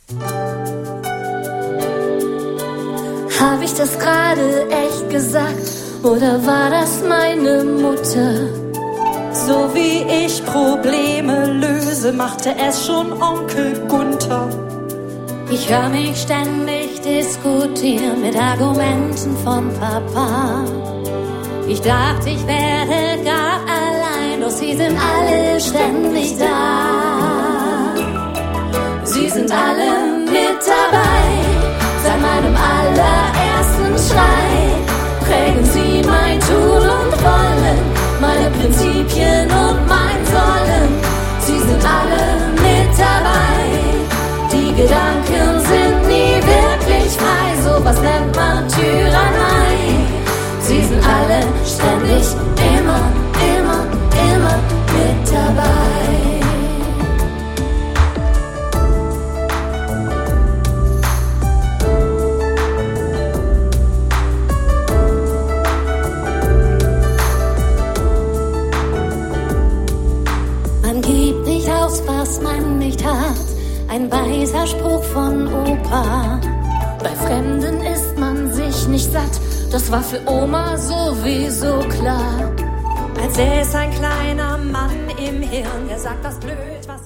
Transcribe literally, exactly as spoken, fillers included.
Hab ich das gerade echt gesagt? Oder war das meine Mutter? So wie ich Probleme löse, machte es schon Onkel Gunther. Ich hör mich ständig diskutieren mit Argumenten von Papa. Ich dachte, ich werde gar allein, doch sie sind alle ständig da. Sie sind alle mit dabei, seit meinem allerersten Schrei. Prägen sie mein Tun und Wollen, meine Prinzipien und mein Sollen. Sie sind alle mit dabei, die Gedanken sind nie wirklich frei. Sowas nennt man Tyrannei. Sie sind alle ständig, immer, immer, immer mit dabei. Man gibt nicht aus, was man nicht hat. Ein weiser Spruch von Opa. Bei Fremden ist man sich nicht satt. Das war für Oma sowieso klar. Als säß ein kleiner Mann im Hirn, der sagt, was blöd, was